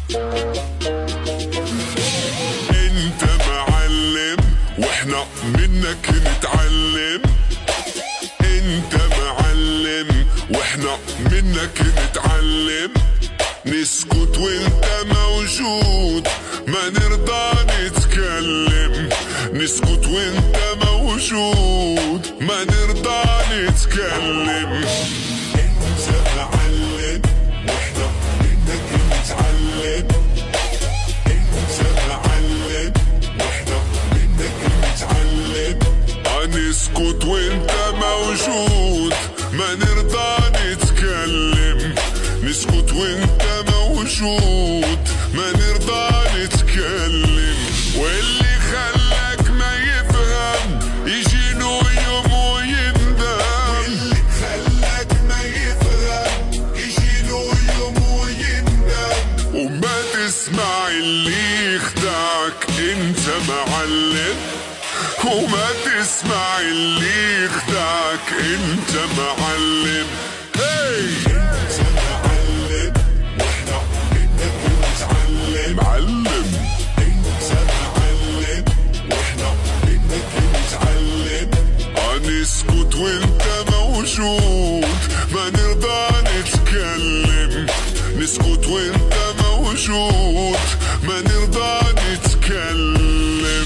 انت معلم واحنا منك نتعلم. انت معلم واحنا منك نتعلم. نسكت وانت موجود ما نرضى نتكلم. نسكت وانت موجود ما نرضى نتكلم. انت معلم واحنا منك نتعلم. انت معلم واحنا منك نتعلم. نسكت وانت موجود ما نرضى نتكلم. نسكت وانت موجود ما نرضى نتكلم. واللي خلاك ما يفهم يجي له يوم ويندم. واللي خلاك ما يفهم يجي له يوم ويندم. وما تسمع اللي يخدعك انت معلم. وما تسمع اللي يخدعك انت معلم. انت معلم واحنا منك نتعلم. معلم انت معلم واحنا منك نتعلم. نسكت وانت موجود ما نرضى نتكلم. نسكت وانت موجود ما نرضى نتكلم.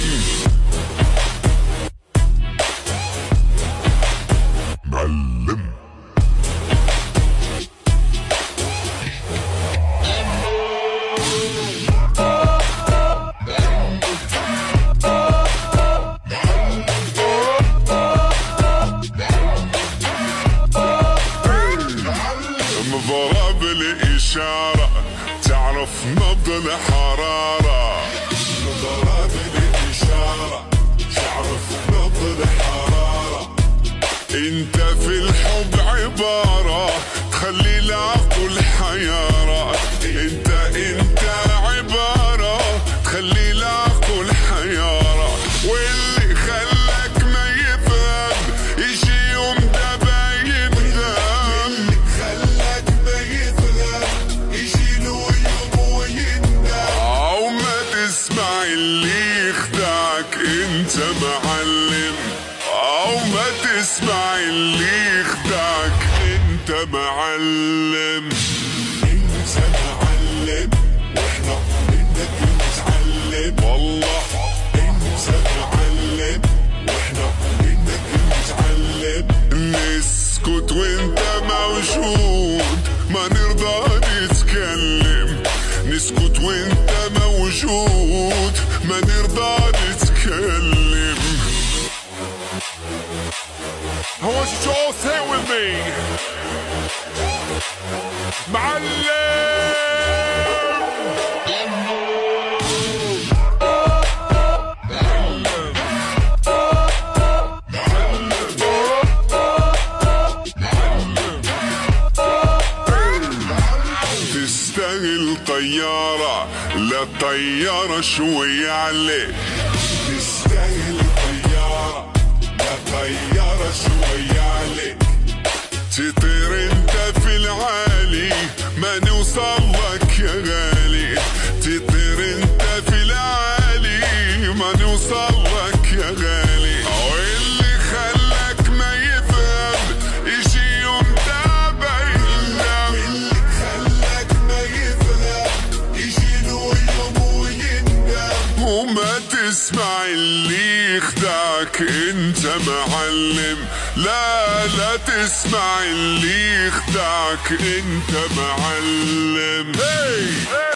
معلم ضرب الإشارة تعرف نبض الحرارة. ضرب الإشارة تعرف نبض الحرارة. انت في الحب عبارة تخلي العقل حيارة. انت عبارة تخلي العقل حيارة. واللي خلاك ما يفهم يجي يوم دابا يندم. اللي خلاك ما يفهم يجي له يوم ويندم. وما تسمع اللي يخدعك انت معلم. وما تسمع اللي يخدعك انت معلم. انت معلم واحنا منك نتعلم. والله انت معلم واحنا منك نتعلم. نسكت وانت موجود ما نرضى نتكلم. نسكت وانت موجود ما نرضى نتكلم. I want you to all say it with me. معلم تستاهل طيارة لا طيارة شوية عليك. تستاهل طيارة لا طيارة شوية عليك. تطير انت في العالي ما نوصل لك يا غالي. تطير انت في العالي ما نوصل لك يا غالي. واللي خلاك ما يفهم يجي يوم دابا يندم. واللي خلاك ما يفهم يجي له يوم ويندم. وما تسمع اللي يخدعك انت معلم. لا تسمع اللي يخدعك انت معلم.